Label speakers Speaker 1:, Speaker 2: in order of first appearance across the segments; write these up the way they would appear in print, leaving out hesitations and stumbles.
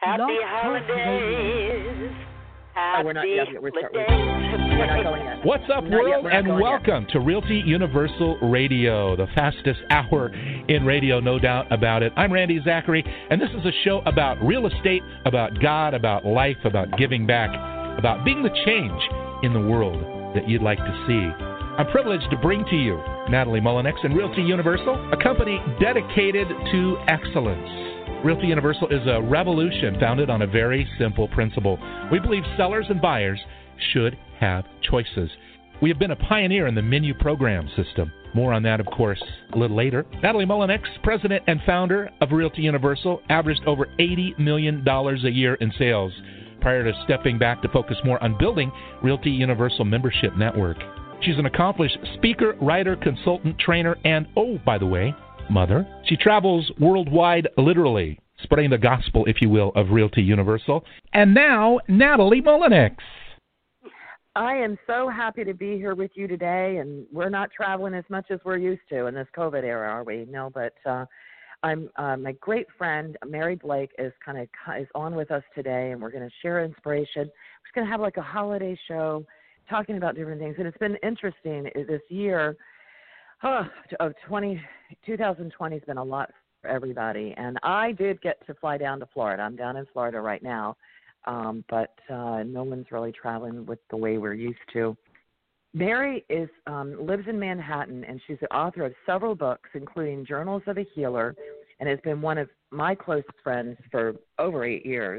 Speaker 1: Happy holidays.
Speaker 2: We're not going yet.
Speaker 3: What's up, world, and welcome to Realty Universal Radio, the fastest hour in radio, no doubt about it. I'm Randy Zachary, and this is a show about real estate, about God, about life, about giving back, about being the change in the world that you'd like to see. I'm privileged to bring to you Natalie Mullinex and Realty Universal, a company dedicated to excellence. Realty Universal is a revolution founded on a very simple principle. We believe sellers and buyers should have choices. We have been a pioneer in the menu program system. More on that, of course, a little later. Natalie Mullinex, president and founder of Realty Universal, averaged over $80 million a year in sales prior to stepping back to focus more on building Realty Universal membership network. She's an accomplished speaker, writer, consultant, trainer, and, oh, by the way, mother. She travels worldwide, literally, spreading the gospel, if you will, of Realty Universal. And now, Natalie Mullinex.
Speaker 2: I am so happy to be here with you today, and we're not traveling as much as we're used to in this COVID era, are we? No, but I'm my great friend Mary Blake is on with us today, and we're going to share inspiration. We're just going to have like a holiday show, talking about different things, and it's been interesting this year. 2020 has been a lot for everybody, and I did get to fly down to Florida. I'm down in Florida right now, but no one's really traveling with the way we're used to. Mary lives in Manhattan, and she's the author of several books, including Journals of a Healer, and has been one of my closest friends for over 8 years.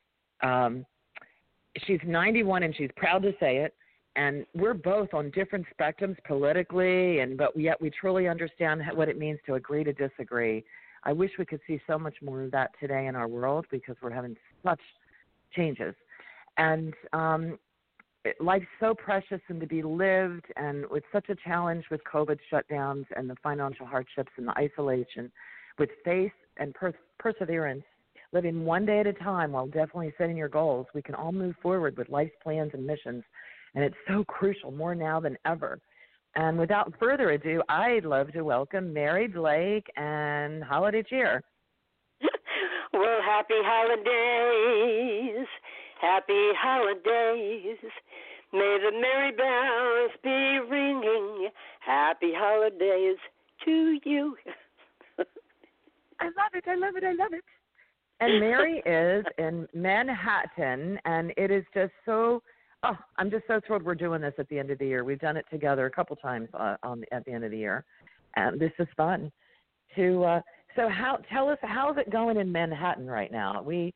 Speaker 2: She's 91, and she's proud to say it. And we're both on different spectrums politically, but yet we truly understand what it means to agree to disagree. I wish we could see so much more of that today in our world because we're having such changes. And life's so precious and to be lived, and with such a challenge with COVID shutdowns and the financial hardships and the isolation, with faith and perseverance, living one day at a time while definitely setting your goals, we can all move forward with life's plans and missions. And it's so crucial, more now than ever. And without further ado, I'd love to welcome Mary Blake and holiday cheer.
Speaker 1: Well, happy holidays, happy holidays. May the merry bells be ringing. Happy holidays to you.
Speaker 2: I love it, I love it, I love it. And Mary is in Manhattan, and it is just so... Oh, I'm just so thrilled we're doing this at the end of the year. We've done it together a couple times at the end of the year, and this is fun. Tell us, how's it going in Manhattan right now? We're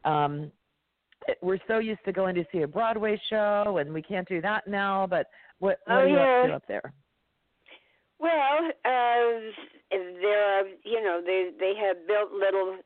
Speaker 2: so used to going to see a Broadway show, and we can't do that now. But what are you up to up there?
Speaker 1: Well, there are, they have built little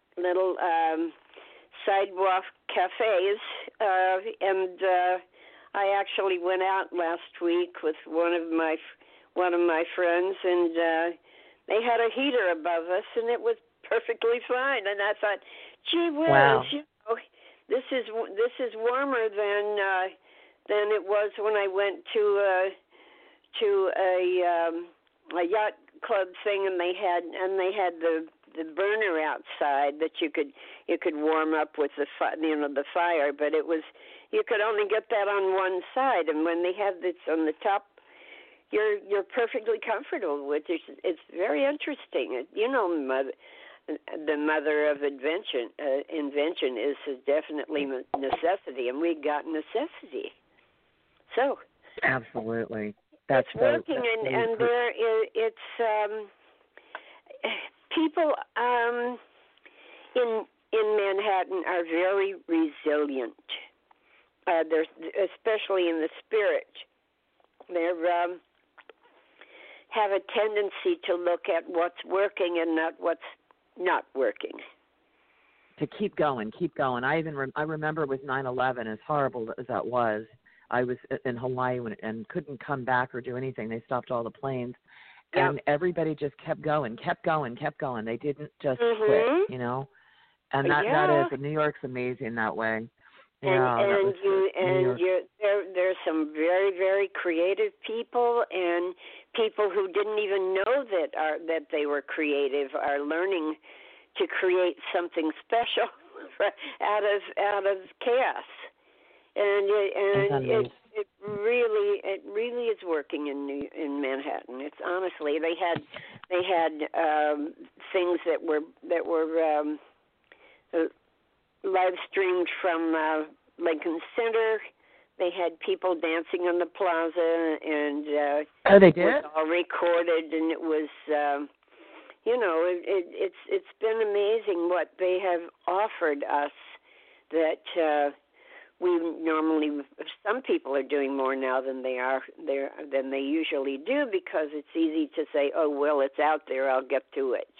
Speaker 1: sidewalk cafes, and I actually went out last week with one of my friends, and they had a heater above us, and it was perfectly fine. And I thought, gee whiz,
Speaker 2: wow.
Speaker 1: This is warmer than it was when I went to a yacht club thing, and they had the burner outside that you could warm up with the fire, but it was. You could only get that on one side, and when they have this on the top, you're perfectly comfortable with it. It's very interesting. The mother of invention is definitely necessity, and we got necessity. So
Speaker 2: absolutely,
Speaker 1: it's working, and it's people in Manhattan are very resilient. They're especially in the spirit. They have a tendency to look at what's working and not what's not working.
Speaker 2: To keep going. I remember with 9/11, as horrible as that was, I was in Hawaii and couldn't come back or do anything. They stopped all the planes, and everybody just kept going. They didn't just quit, And that is, New York's amazing that way.
Speaker 1: There's some very, very creative people, and people who didn't even know that they were creative are learning to create something special out of chaos, and it really is working in Manhattan. It's honestly they had things that were live streamed from Lincoln Center. They had people dancing on the plaza, and
Speaker 2: they did?
Speaker 1: It was all recorded, and it was. It's been amazing what they have offered us that we normally, some people are doing more now than they usually do, because it's easy to say, oh, well, it's out there, I'll get to it,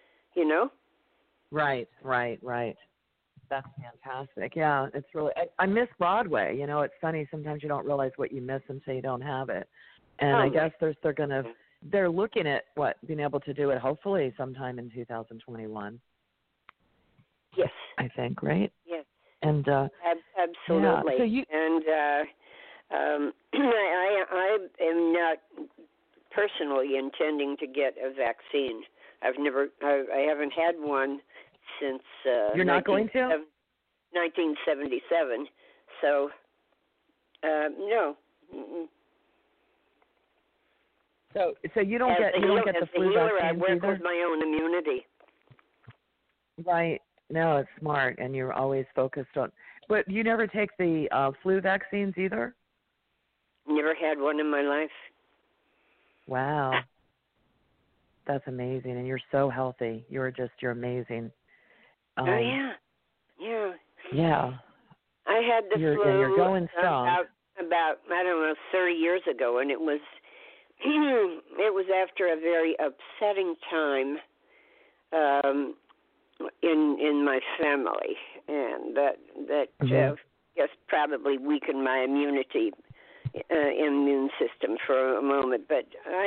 Speaker 2: Right. That's fantastic. Yeah, it's really, I miss Broadway. It's funny, sometimes you don't realize what you miss until you don't have it. And I guess they're looking at being able to do it hopefully sometime in 2021.
Speaker 1: Yes.
Speaker 2: I think, right?
Speaker 1: Yes.
Speaker 2: And
Speaker 1: absolutely.
Speaker 2: Yeah. So
Speaker 1: I am not personally intending to get a vaccine. I haven't had one since
Speaker 2: You're not going to?
Speaker 1: 1977. So no. Mm-mm.
Speaker 2: So you don't get the flu vaccine
Speaker 1: I work
Speaker 2: either?
Speaker 1: with my own immunity.
Speaker 2: Right. No, it's smart, and you're always focused on. But you never take the flu vaccines either?
Speaker 1: Never had one in my life.
Speaker 2: Wow. That's amazing, and you're so healthy. You're amazing.
Speaker 1: Oh yeah.
Speaker 2: Yeah.
Speaker 1: I had the flu.
Speaker 2: Yeah, you're going strong.
Speaker 1: About 30 years ago, and it was after a very upsetting time in my family, and that guess probably weakened my immune system for a moment. But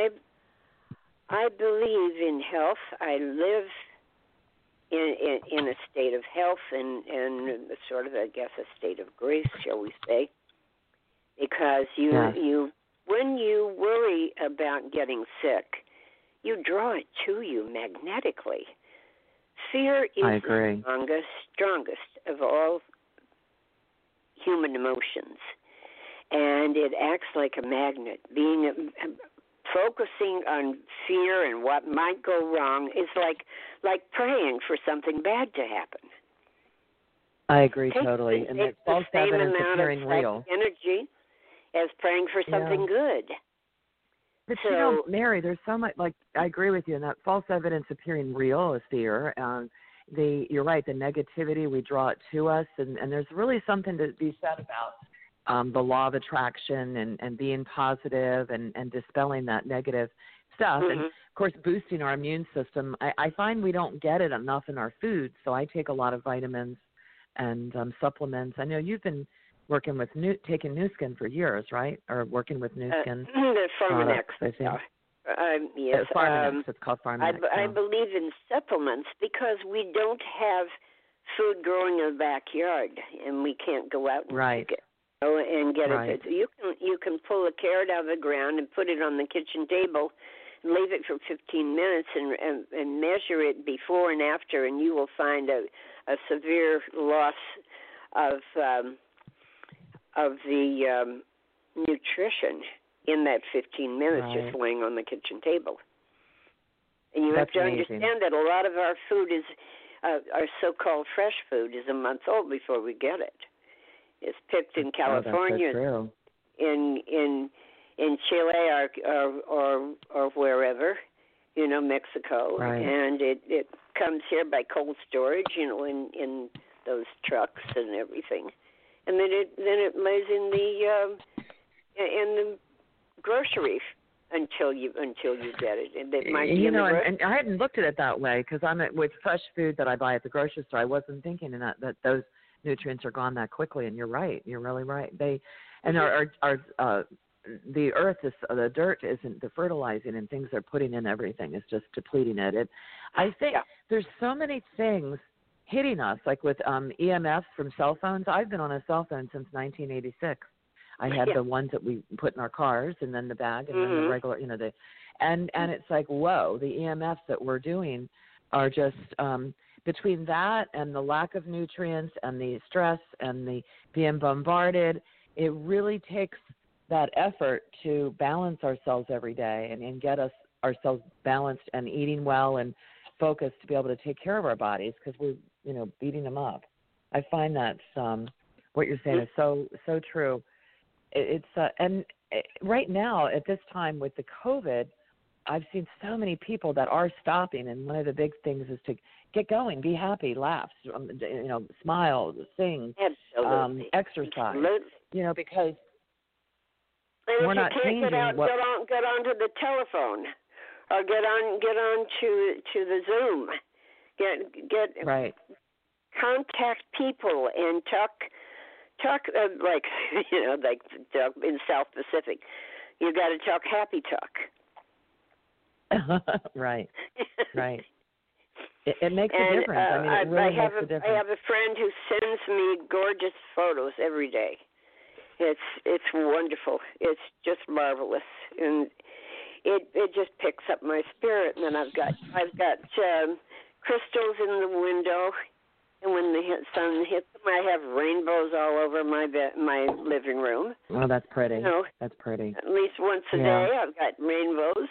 Speaker 1: I believe in health. I live in a state of health and sort of, I guess, a state of grace, shall we say? Because you when you worry about getting sick, you draw it to you magnetically. Fear is the strongest of all human emotions, and it acts like a magnet. Focusing on fear and what might go wrong is like praying for something bad to happen.
Speaker 2: I agree totally, and it's false evidence appearing real.
Speaker 1: Energy as praying for something good.
Speaker 2: But Mary, there's so much, I agree with you, and that false evidence appearing real is fear. You're right, the negativity, we draw it to us, and there's really something to be said about the law of attraction and being positive and dispelling that negative stuff. Mm-hmm. And, of course, boosting our immune system. I find we don't get it enough in our food, so I take a lot of vitamins and supplements. I know you've been working with taking Nu Skin for years, right? Or working with Nu Skin.
Speaker 1: The Pharmanex.
Speaker 2: I think.
Speaker 1: Yes.
Speaker 2: Pharmanex. It's called Pharmanex.
Speaker 1: I believe in supplements because we don't have food growing in the backyard, and we can't go out and get it. You can pull a carrot out of the ground and put it on the kitchen table and leave it for 15 minutes and measure it before and after, and you will find a severe loss of the nutrition in that 15 minutes just laying on the kitchen table. And you have to understand that a lot of our food is, our so-called fresh food is a month old before we get it. It's picked in California, in Chile or wherever, Mexico, and it comes here by cold storage, in those trucks and everything. And then it lays in the grocery until you get it. And it might be and
Speaker 2: I hadn't looked at it that way because with fresh food that I buy at the grocery store, I wasn't thinking that those nutrients are gone that quickly. And you're right, you're really right. The earth is the dirt isn't the fertilizing and things they're putting in everything is just depleting it. I think there's so many things hitting us, like with EMFs from cell phones. I've been on a cell phone since 1986. I had the ones that we put in our cars, and then the bag, and then the regular, and it's like, whoa, the EMFs that we're doing are just between that and the lack of nutrients and the stress and the being bombarded, it really takes that effort to balance ourselves every day and get ourselves balanced and eating well and focused to be able to take care of our bodies because we're, beating them up. I find that what you're saying is so true. Right now at this time with the COVID, I've seen so many people that are stopping, and one of the big things is to get going, be happy, laugh, smile, sing, exercise.
Speaker 1: Absolutely.
Speaker 2: Because
Speaker 1: and
Speaker 2: we're
Speaker 1: if
Speaker 2: not
Speaker 1: you can't
Speaker 2: changing.
Speaker 1: Get onto the telephone, or get on to the Zoom. Get
Speaker 2: right.
Speaker 1: Contact people and talk like talk in South Pacific. You got to talk happy talk.
Speaker 2: Right. It makes a difference. I mean, it really makes a difference.
Speaker 1: I have a friend who sends me gorgeous photos every day. It's wonderful. It's just marvelous, and it just picks up my spirit. And then I've got crystals in the window, and when the sun hits them, I have rainbows all over my living room.
Speaker 2: Oh, that's pretty. That's pretty.
Speaker 1: At least once a day, I've got rainbows.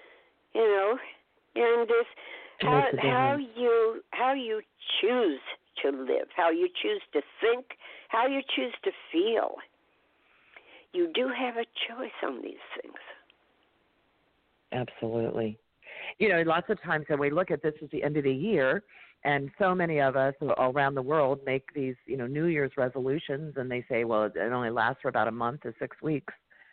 Speaker 1: And this how you choose to live, how you choose to think, how you choose to feel. You do have a choice on these things.
Speaker 2: Absolutely. Lots of times when we look at this as the end of the year, and so many of us around the world make these, New Year's resolutions, and they say, well, it only lasts for about a month to 6 weeks.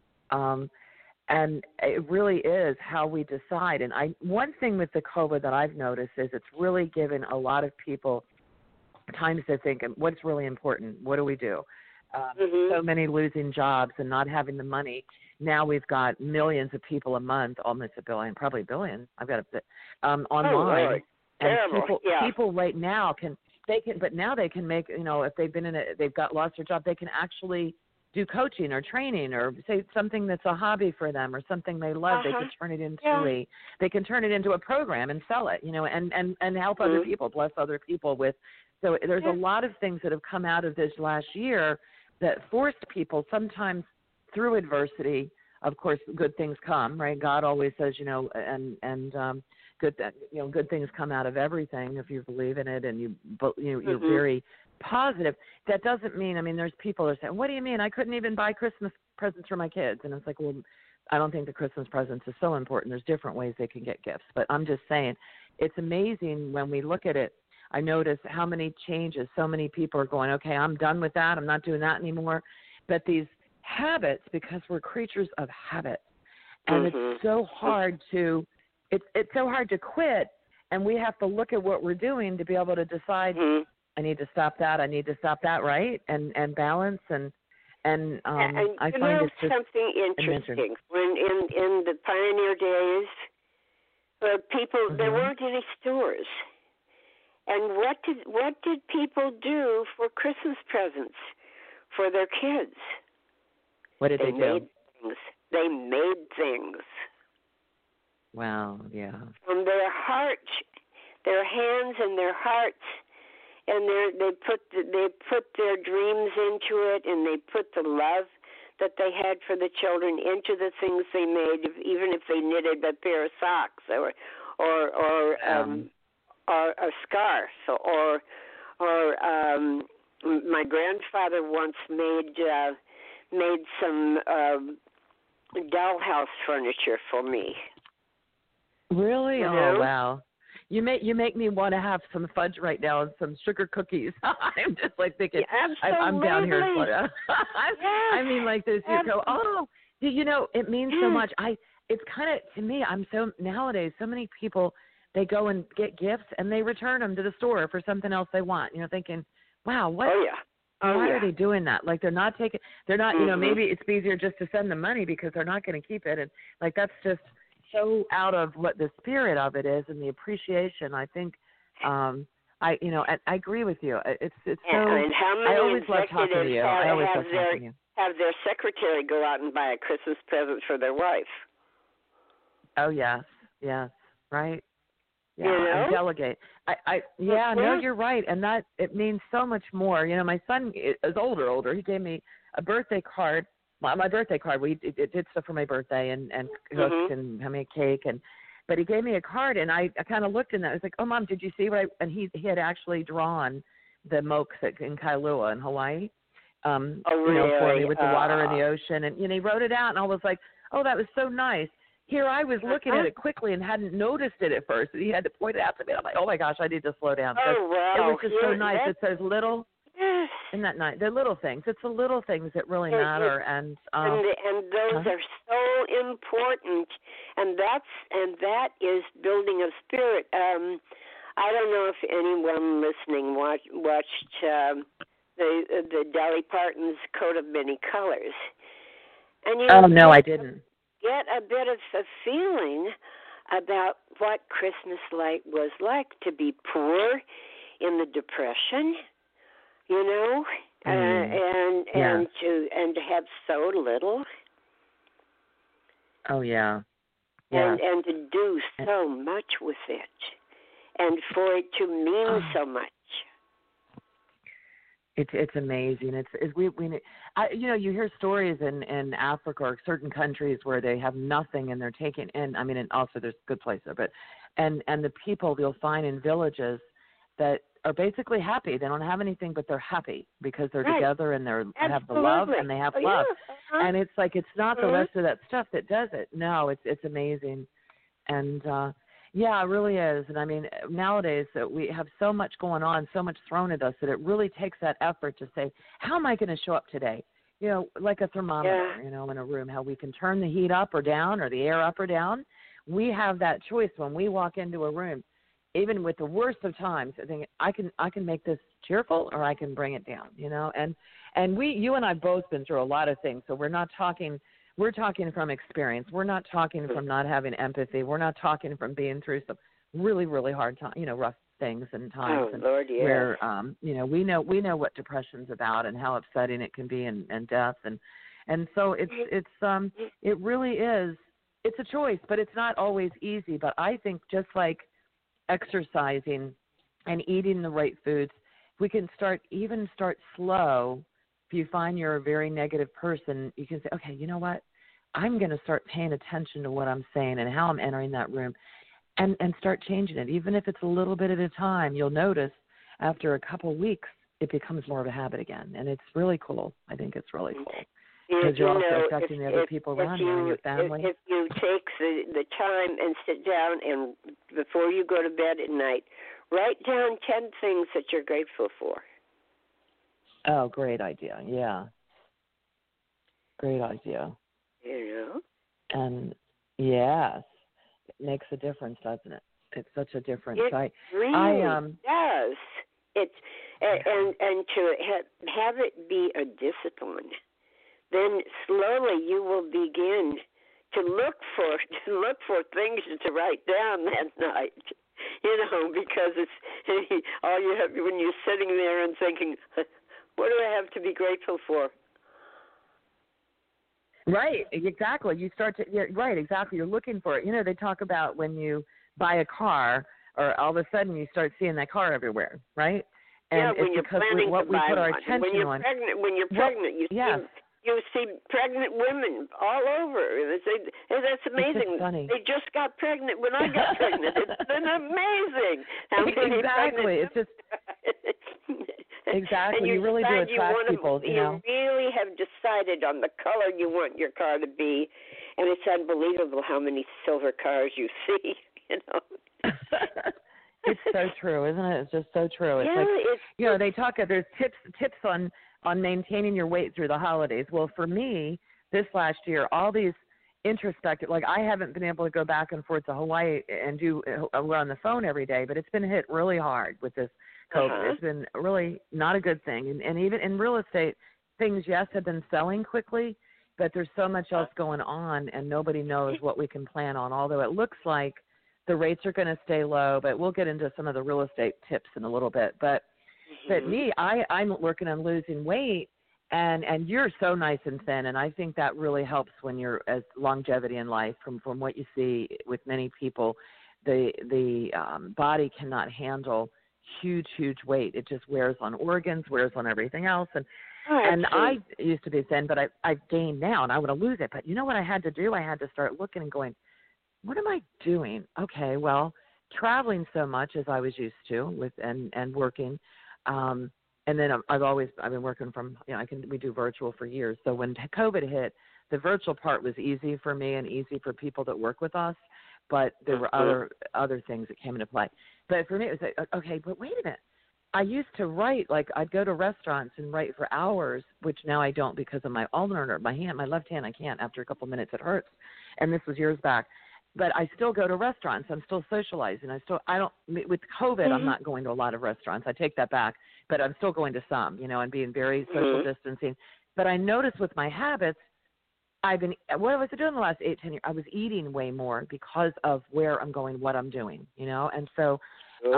Speaker 2: And it really is how we decide. And one thing with the COVID that I've noticed is it's really given a lot of people time to think, what's really important? What do we do? So many losing jobs and not having the money. Now we've got millions of people a month, almost a billion, probably a billion. I've got online. And people right now but now they can make, if they've lost their job, they can actually do coaching or training or say something that's a hobby for them or something they love. They can turn it into they can turn it into a program and sell it, and help other people, bless other people with. So there's a lot of things that have come out of this last year that forced people sometimes through adversity. Of course, good things come, right? God always says, good things come out of everything if you believe in it and you're very positive. That doesn't mean, there's people that are saying, what do you mean? I couldn't even buy Christmas presents for my kids. And it's like, well, I don't think the Christmas presents is so important. There's different ways they can get gifts. But I'm just saying, it's amazing when we look at it. I notice how many changes, so many people are going, okay, I'm done with that. I'm not doing that anymore. But these habits, because we're creatures of habit, and it's so hard to quit, and we have to look at what we're doing to be able to decide, I need to stop that, right? And balance and I find it's just
Speaker 1: something interesting. When in the pioneer days, there weren't any stores. And what did people do for Christmas presents for their kids?
Speaker 2: What did they do?
Speaker 1: They made things.
Speaker 2: Wow, yeah.
Speaker 1: From their heart, their hands and their hearts, and they put their dreams into it, and they put the love that they had for the children into the things they made, even if they knitted a pair of socks or a scarf or my grandfather once made some dollhouse furniture for me.
Speaker 2: Really? Oh, wow. You make me want to have some fudge right now and some sugar cookies. I'm just like thinking, I'm down here. I mean, like this, you go, oh, it means so much. It's kind of, to me, nowadays, so many people, they go and get gifts and they return them to the store for something else they want, thinking, wow, what?
Speaker 1: Oh, yeah.
Speaker 2: Why are they doing that? Like they're not, maybe it's easier just to send them money because they're not going to keep it. And like, that's just so out of what the spirit of it is and the appreciation. I think, I agree with you. It's so,
Speaker 1: and how many
Speaker 2: I always love talking to you. I always love talking to you.
Speaker 1: Have their secretary go out and buy a Christmas present for their wife.
Speaker 2: Oh, yes, right. Yeah, and delegate. No, you're right, and that it means so much more. You know, my son is older. He gave me a birthday card. My birthday card. We did stuff for my birthday and cooked and had me a cake but he gave me a card and I kind of looked in that. I was like, oh, Mom, did you see what and he had actually drawn the moks in Kailua in Hawaii.
Speaker 1: Really?
Speaker 2: You know, for me with the water and the ocean, and he wrote it out, and I was like, oh, that was so nice. Here I was looking at it quickly and hadn't noticed it at first. He had to point it out to me. I'm like, oh my gosh, I need to slow down.
Speaker 1: Oh wow!
Speaker 2: It was just so nice. It's those little. Isn't that nice? They're little things. It's the little things that really matter, and
Speaker 1: those are so important, and that is building of spirit. I don't know if anyone listening watched the Dolly Parton's Coat of Many Colors, and
Speaker 2: no, I didn't.
Speaker 1: Get a bit of a feeling about what Christmas light was like to be poor in the Depression. You know, and to have so little.
Speaker 2: Oh yeah.
Speaker 1: And to do so much with it, and for it to mean so much.
Speaker 2: It's amazing. You hear stories in Africa or certain countries where they have nothing and they're taking in. I mean, and also there's good places, but and the people you'll find in villages that are basically happy. They don't have anything, but they're happy because they're together and they have the love and they have love. Yeah. And it's like it's not the rest of that stuff that does it. No, it's amazing, and it really is. And I mean, nowadays we have so much going on, so much thrown at us that it really takes that effort to say, how am I going to show up today? You know, like a thermometer, in a room, how we can turn the heat up or down or the air up or down. We have that choice when we walk into a room. Even with the worst of times, I think I can make this cheerful or I can bring it down, and you and I both been through a lot of things. So we're talking from experience. We're not talking from not having empathy. We're not talking from being through some really, really hard time, rough things and times.
Speaker 1: Oh, Lord, yes.
Speaker 2: Where, we know what depression's about and how upsetting it can be and death. And so it really is, it's a choice, but it's not always easy. But I think just like exercising and eating the right foods, we can start slow. If you find you're a very negative person, you can say, okay, you know what? I'm going to start paying attention to what I'm saying and how I'm entering that room and start changing it. Even if it's a little bit at a time, you'll notice after a couple of weeks, it becomes more of a habit again. And it's really cool. I think it's really cool. Because you're also affecting the other people around you and your family.
Speaker 1: If you take the time and sit down and before you go to bed at night, write down 10 things that you're grateful for.
Speaker 2: Oh, great idea. Yeah. Great idea. And yes, it makes a difference, doesn't it? It's such a difference.
Speaker 1: It really does. It's and to have it be a discipline. Then slowly you will begin to look for things to write down that night, because it's all you have when you're sitting there and thinking, what do I have to be grateful for?
Speaker 2: Right, exactly. You start to right, exactly. You're looking for it. They talk about when you buy a car, or all of a sudden you start seeing that car everywhere, right? And
Speaker 1: when you're planning to buy
Speaker 2: put our
Speaker 1: one.
Speaker 2: attention
Speaker 1: when you're
Speaker 2: on.
Speaker 1: pregnant, you see pregnant women all over. They say, hey, that's amazing.
Speaker 2: They
Speaker 1: just got pregnant when I got pregnant. It's been amazing.
Speaker 2: Exactly. It's just exactly. You really do attract people.
Speaker 1: You really have decided on the color you want your car to be, and it's unbelievable how many silver cars you see.
Speaker 2: It's so true, isn't it? It's just so true. It's they talk. There's tips on maintaining your weight through the holidays. Well, for me, this last year, all these introspective, like I haven't been able to go back and forth to Hawaii and we're on the phone every day, but it's been hit really hard with this COVID. It's been really not a good thing. And even in real estate, things, yes, have been selling quickly, but there's so much else going on and nobody knows what we can plan on, although it looks like the rates are going to stay low, but we'll get into some of the real estate tips in a little bit. But me, I'm working on losing weight, and you're so nice and thin, and I think that really helps when you're as longevity in life from what you see with many people. the body cannot handle huge weight. It just wears on organs, wears on everything else. And I used to be thin, but I've gained now, and I want to lose it. But you know what I had to do? I had to start looking and going, what am I doing? Okay, well, traveling so much as I was used to with and working, and then I've been working from, we do virtual for years. So when COVID hit, the virtual part was easy for me and easy for people that work with us, but there were other things that came into play. But for me, it was like, okay, but wait a minute. I used to write, like I'd go to restaurants and write for hours, which now I don't because of my ulnar nerve. My left hand, I can't. After a couple of minutes, it hurts. And this was years back. But I still go to restaurants. I'm still socializing. With COVID, I'm not going to a lot of restaurants. I take that back. But I'm still going to some, and being very social distancing. But I noticed with my habits, what was I doing the last 8-10 years? I was eating way more because of where I'm going, what I'm doing, and so
Speaker 1: and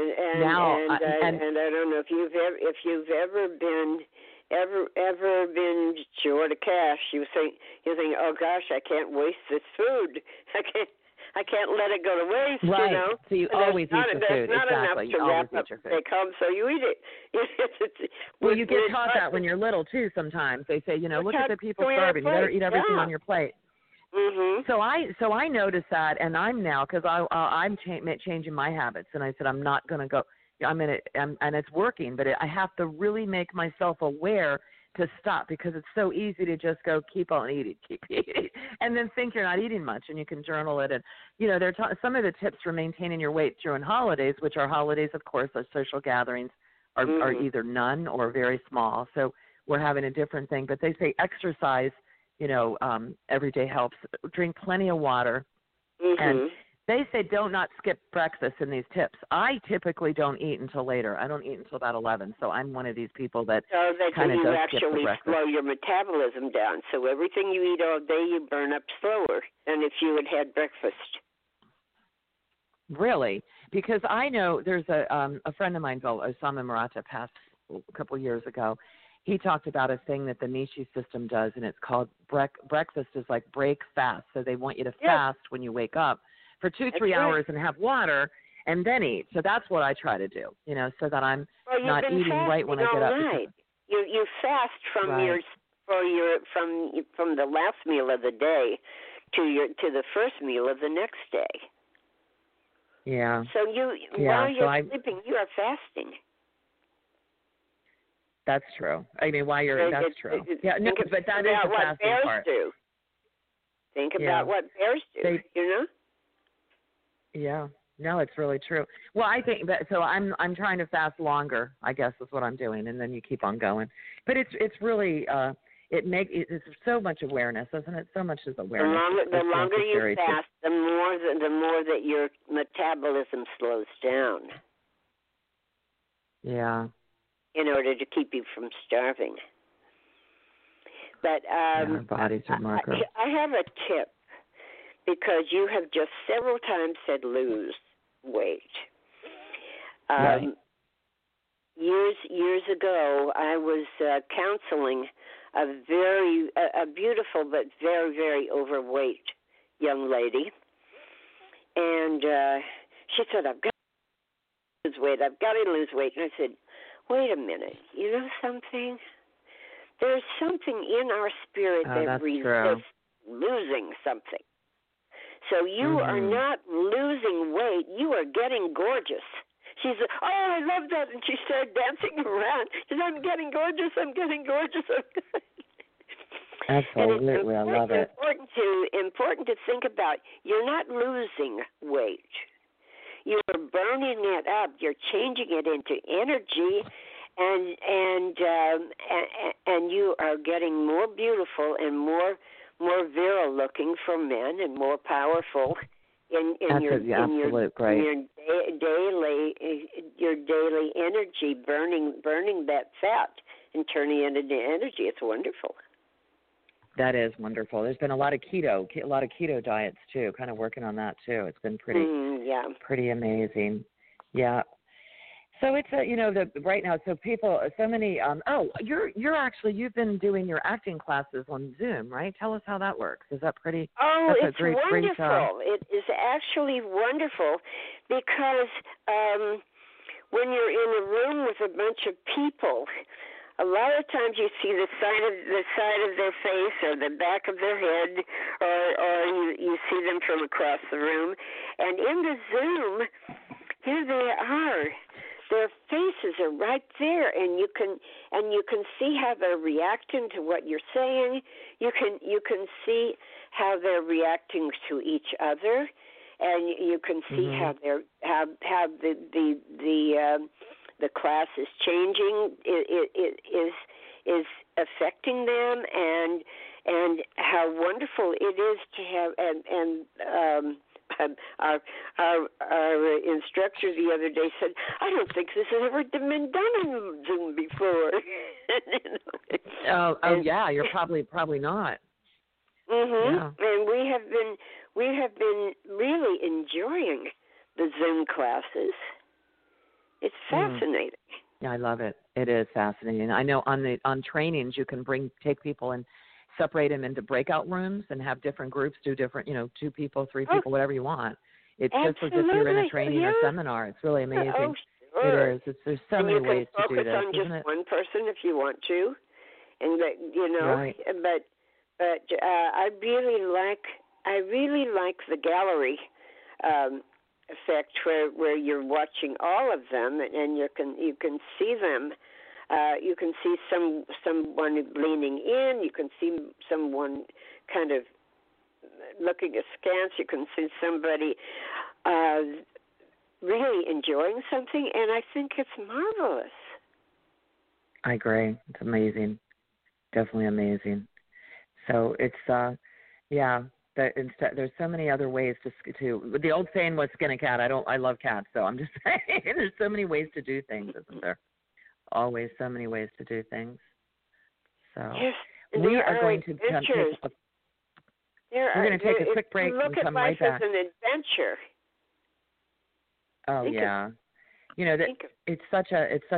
Speaker 1: I don't know if you've ever been short of cash. You think, oh gosh, I can't waste this food. I can't let it go to waste.
Speaker 2: Right. So you always eat the food.
Speaker 1: Not
Speaker 2: exactly.
Speaker 1: Enough to
Speaker 2: you
Speaker 1: wrap
Speaker 2: always
Speaker 1: up
Speaker 2: eat your food.
Speaker 1: They come, so you eat it.
Speaker 2: Well, you get taught that when you're little too. Sometimes they say, look at the people starving. You better eat everything on your plate.
Speaker 1: Mm-hmm.
Speaker 2: So I noticed that, and I'm now because I'm changing my habits, and I said I'm not going to go. And it's working, but I have to really make myself aware to stop because it's so easy to just go keep on eating, and then think you're not eating much, and you can journal it. And some of the tips for maintaining your weight during holidays, which are holidays, of course, are social gatherings, are either none or very small. So we're having a different thing, but they say exercise. Every day helps. Drink plenty of water.
Speaker 1: Mm-hmm.
Speaker 2: And they say don't not skip breakfast in these tips. I typically don't eat until later. I don't eat until about 11. So I'm one of these people that kind of does skip the breakfast. So you actually
Speaker 1: slow your metabolism down. So everything you eat all day, you burn up slower than if you had breakfast.
Speaker 2: Really? Because I know there's a friend of mine, Osama Murata, passed a couple of years ago. He talked about a thing that the Nishi system does, and it's called breakfast is like break fast. So they want you to fast when you wake up for 2-3 hours and have water and then eat. So that's what I try to do, so that I'm not eating right when I get up.
Speaker 1: You fast from from the last meal of the day to the first meal of the next day.
Speaker 2: Yeah.
Speaker 1: So while you're sleeping, you are fasting.
Speaker 2: That's true. I mean, that's true. But that is the fasting part.
Speaker 1: Think about what bears do.
Speaker 2: Yeah. No, it's really true. Well, I think that. So I'm trying to fast longer. I guess is what I'm doing, and then you keep on going. But it's really it's so much awareness, isn't it? So much is awareness.
Speaker 1: The longer you fast, the more that your metabolism slows down.
Speaker 2: Yeah.
Speaker 1: In order to keep you from starving. But
Speaker 2: our bodies are markers.
Speaker 1: I have a tip because you have just several times said lose weight.
Speaker 2: Right.
Speaker 1: Years ago, I was counseling a beautiful but very, very overweight young lady, and she said, "I've got to lose weight. I've got to lose weight." And I said, wait a minute, you know something? There's something in our spirit that resists losing something. So you are not losing weight, you are getting gorgeous. She said, oh, I love that. And she started dancing around. She said, I'm getting gorgeous, I'm getting gorgeous.
Speaker 2: Absolutely, I love it.
Speaker 1: Important to think about, you're not losing weight. You're burning it up. You're changing it into energy, and you are getting more beautiful and more virile looking for men, and more powerful in your daily energy, burning that fat and turning it into energy. It's wonderful.
Speaker 2: That is wonderful. There's been a lot of keto diets too. Kind of working on that too. It's been pretty amazing. Yeah. So it's right now. So people, so many. You've been doing your acting classes on Zoom, right? Tell us how that works. Is that pretty?
Speaker 1: Oh,
Speaker 2: that's
Speaker 1: it's wonderful. It is actually wonderful because when you're in a room with a bunch of people, a lot of times you see the side of their face or the back of their head, or you see them from across the room, and in the Zoom, here they are. Their faces are right there, and you can see how they're reacting to what you're saying. You can see how they're reacting to each other, and you can see how they're how the class is changing. It is affecting them, and how wonderful it is to have Our instructor the other day said, "I don't think this has ever been done in Zoom before."
Speaker 2: Yeah, you're probably not.
Speaker 1: Yeah. And we have been really enjoying the Zoom classes. It's fascinating.
Speaker 2: Yeah, I love it. It is fascinating. I know on trainings you can take people and separate them into breakout rooms and have different groups do different, 2 people, 3 people, whatever you want. It's just as if you're in a training or seminar. It's really amazing.
Speaker 1: Oh, sure.
Speaker 2: It is. There's so many ways to do this.
Speaker 1: You can focus on just one person if you want to, and
Speaker 2: Right.
Speaker 1: But I really like the gallery effect where you're watching all of them and you can see them. You can see someone leaning in. You can see someone kind of looking askance. You can see somebody really enjoying something, and I think it's marvelous.
Speaker 2: I agree. It's amazing. Definitely amazing. So it's there's so many other ways to. The old saying was "skin a cat." I love cats, so I'm just saying there's so many ways to do things, isn't there? Always so many ways to do things. So
Speaker 1: yes,
Speaker 2: we are going to take a quick break and come right back.
Speaker 1: Look at life as an adventure.
Speaker 2: Oh yeah, it's such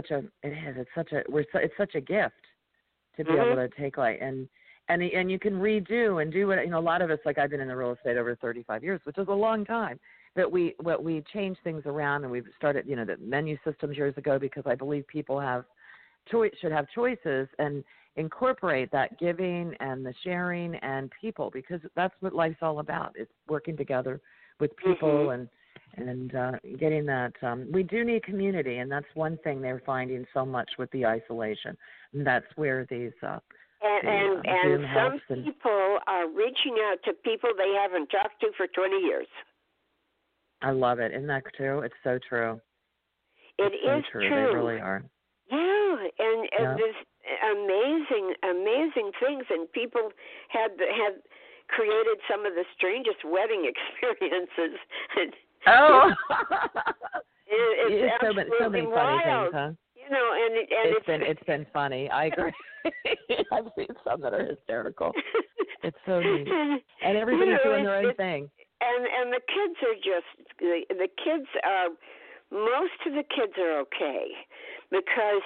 Speaker 2: a gift to be able to take and you can redo and do what a lot of us, like I've been in the real estate over 35 years, which is a long time. But we change things around, and we've started the menu systems years ago because I believe people should have choices and incorporate that giving and the sharing and people, because that's what life's all about. It's working together with people and getting that. We do need community, and that's one thing they're finding so much with the isolation. And that's where these
Speaker 1: and some people are reaching out to people they haven't talked to for 20 years.
Speaker 2: I love it. Isn't that true? It's so true.
Speaker 1: It is
Speaker 2: true. They really are.
Speaker 1: Yeah, and there's amazing things, and people have created some of the strangest wedding experiences.
Speaker 2: Oh,
Speaker 1: it's
Speaker 2: so many funny things, huh?
Speaker 1: And
Speaker 2: it's been funny. I agree. I've seen some that are hysterical. It's so neat, and everybody's doing their own thing.
Speaker 1: And the kids are the kids are, most of the kids are okay because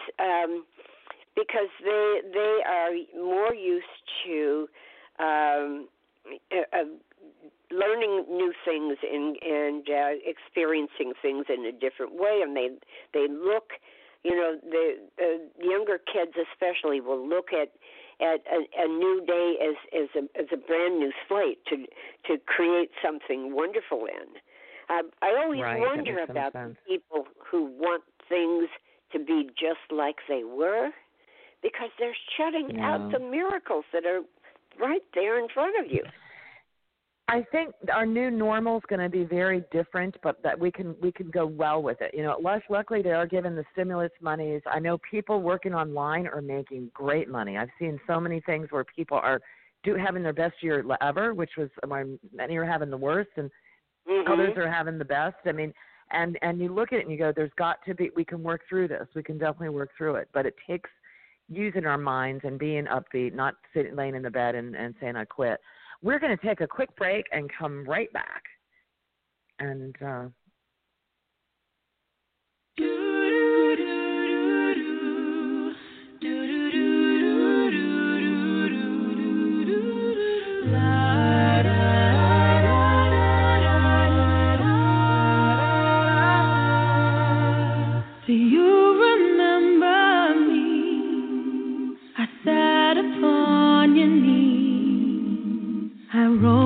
Speaker 1: they are more used to learning new things and experiencing things in a different way, and they look, the younger kids especially will look at a new day as a brand new slate to create something wonderful in. I always wonder about the people who want things to be just like they were, because they're shutting out the miracles that are right there in front of you.
Speaker 2: I think our new normal is going to be very different, but that we can go well with it. Luckily they are given the stimulus monies. I know people working online are making great money. I've seen so many things where people are having their best year ever, which was many are having the worst, and others are having the best. I mean, and you look at it and you go, there's got to be. We can work through this. We can definitely work through it, but it takes using our minds and being upbeat, not laying in the bed and saying I quit. We're going to take a quick break and come right back. And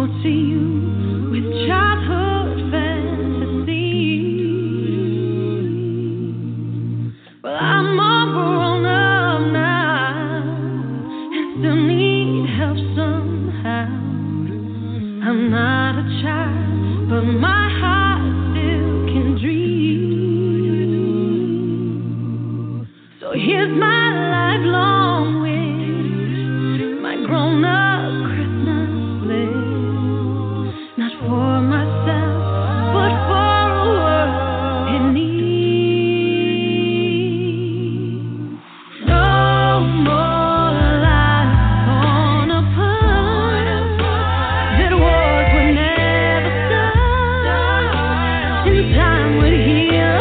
Speaker 4: to you with childhood fantasy. Well, I'm all grown up now and still need help somehow. I'm not a child, but my heart still can dream. So here's my lifelong wish, my grown-up Christmas list, not for myself, but for a world in need. No more life torn apart, that wars would never stop, and time would heal.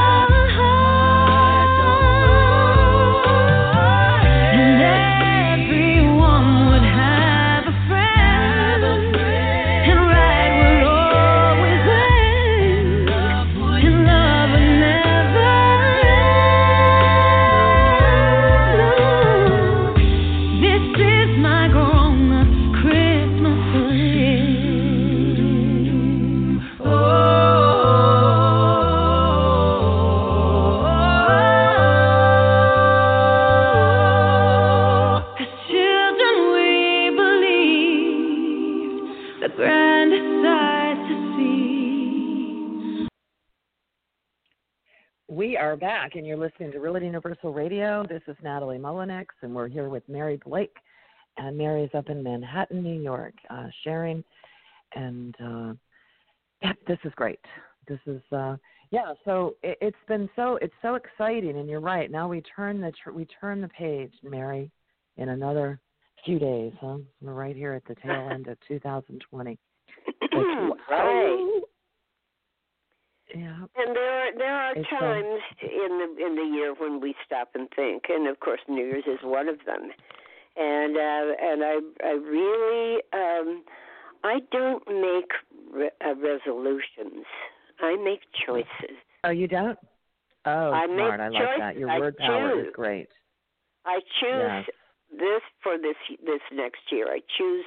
Speaker 2: We are back, and you're listening to Realty Universal Radio. This is Natalie Mullinex, and we're here with Mary Blake. And Mary is up in Manhattan, New York, sharing. And, this is great. This is, so it's so exciting, and you're right. Now we turn the page, Mary, in another few days, huh? We're right here at the tail end of 2020.
Speaker 1: Right.
Speaker 2: Yeah.
Speaker 1: And there are times in the year when we stop and think, and of course New Year's is one of them. And I really I don't make resolutions. I make choices.
Speaker 2: Oh, you don't? Oh, smart. I like that. Your word power is great.
Speaker 1: I choose this for this next year. I choose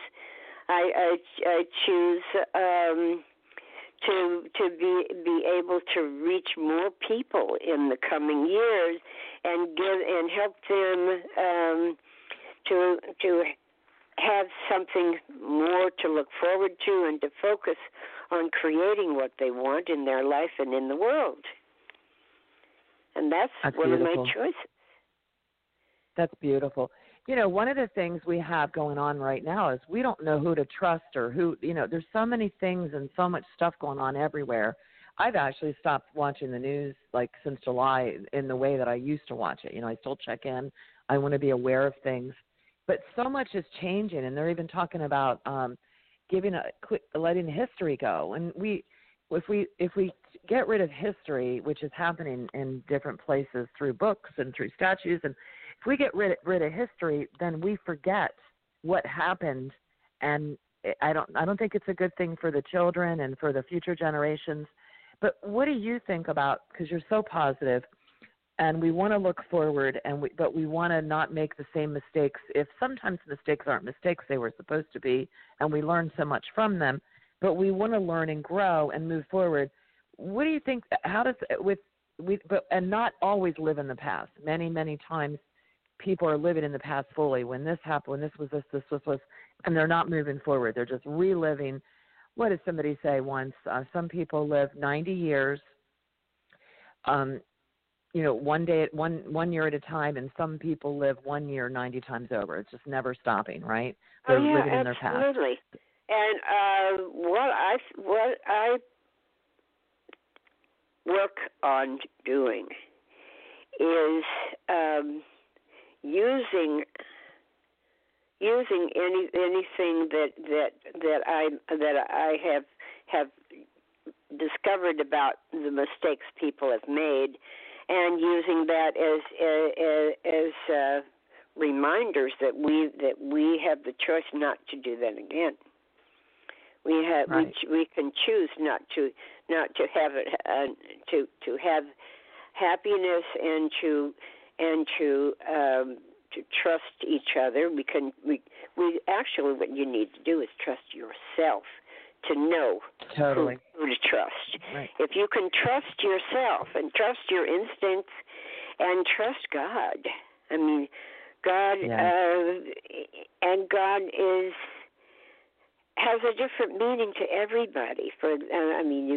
Speaker 1: to be able to reach more people in the coming years and help them to have something more to look forward to and to focus on creating what they want in their life and in the world. And that's one
Speaker 2: beautiful.
Speaker 1: Of my choices.
Speaker 2: That's beautiful. You know, one of the things we have going on right now is we don't know who to trust or who, there's so many things and so much stuff going on everywhere. I've actually stopped watching the news since July in the way that I used to watch it. I still check in. I want to be aware of things. But so much is changing, and they're even talking about letting history go. And if we get rid of history, which is happening in different places through books and through statues, and if we get rid of history, then we forget what happened, and I don't think it's a good thing for the children and for the future generations. But what do you think about? Because you're so positive, and we want to look forward, but we want to not make the same mistakes. If sometimes mistakes aren't mistakes, they were supposed to be, and we learn so much from them. But we want to learn and grow and move forward. What do you think? How does and not always live in the past? Many, many times, people are living in the past fully. When this happened, when this was this was, and they're not moving forward. They're just reliving. What did somebody say once? Some people live 90 years, one year at a time, and some people live 1 year 90 times over. It's just never stopping, right? They're living in their past.
Speaker 1: Absolutely. And what I work on doing is using anything that I have discovered about the mistakes people have made, and using that as reminders that we have the choice not to do that again. We can choose not to have it to have happiness and to trust each other. We actually what you need to do is trust yourself to know
Speaker 2: Totally.
Speaker 1: who to trust.
Speaker 2: Right.
Speaker 1: If you can trust yourself and trust your instincts and trust God, I mean, God and God has a different meaning to everybody. You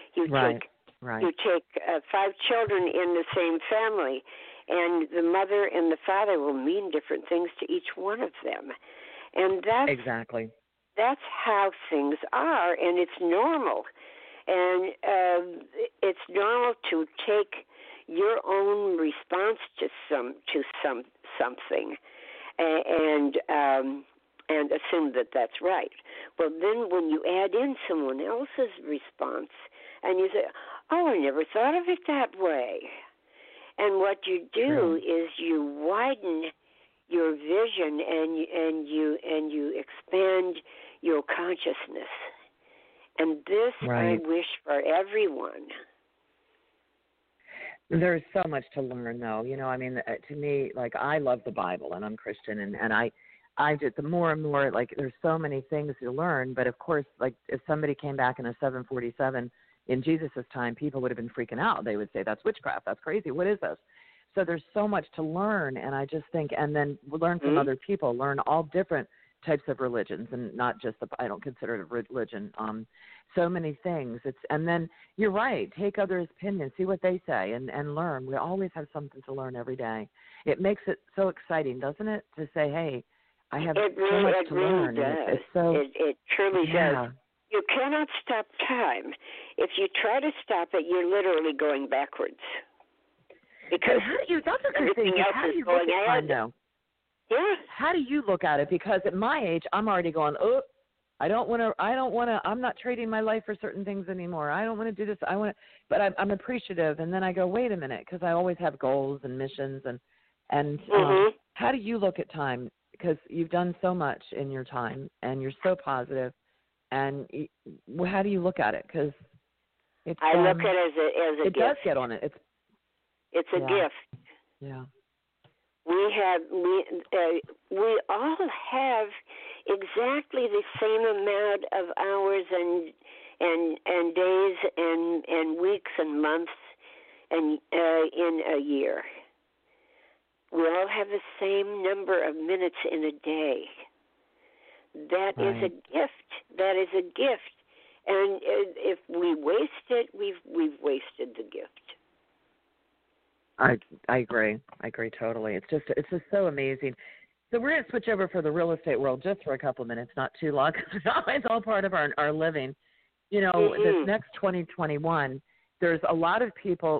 Speaker 1: take 5 children in the same family, and the mother and the father will mean different things to each one of them, and that's how things are, and it's normal. And it's normal to take your own response to something, and assume that that's right. Well, then when you add in someone else's response, and you say, "Oh, I never thought of it that way," and what you do is you widen your vision and you expand your consciousness. And this I wish for everyone.
Speaker 2: There's so much to learn, though. To me, like, I love the Bible, and I'm Christian, and I just, the more and more, like, there's so many things to learn. But of course, like, if somebody came back in a 747 in Jesus' time, people would have been freaking out. They would say, "That's witchcraft. That's crazy. What is this?" So there's so much to learn, and I just think, and then learn from other people, learn all different types of religions, and not just I don't consider it a religion. So many things. And then you're right. Take others' opinions, see what they say, and learn. We always have something to learn every day. It makes it so exciting, doesn't it? To say, "Hey, I have so much to learn."
Speaker 1: Does. It truly does. You cannot stop time. If you try to stop it, you're literally going backwards. Because
Speaker 2: that's a good thing. How do you look at time, though?
Speaker 1: Yeah.
Speaker 2: How do you look at it? Because at my age, I'm already going, I don't want to, I'm not trading my life for certain things anymore. I don't want to do this. But I'm appreciative. And then I go, wait a minute, because I always have goals and missions. And how do you look at time? Because you've done so much in your time, and you're so positive. And how do you look at it? Because
Speaker 1: I look at it as a gift.
Speaker 2: It does get on it.
Speaker 1: It's a gift.
Speaker 2: Yeah.
Speaker 1: We all have exactly the same amount of hours and days and weeks and months and in a year. We all have the same number of minutes in a day. That is a gift. That is a gift. And if we waste it, we've wasted the gift.
Speaker 2: I agree. I agree totally. It's just so amazing. So we're going to switch over for the real estate world just for a couple of minutes, not too long. It's all part of our living. This next 2021, there's a lot of people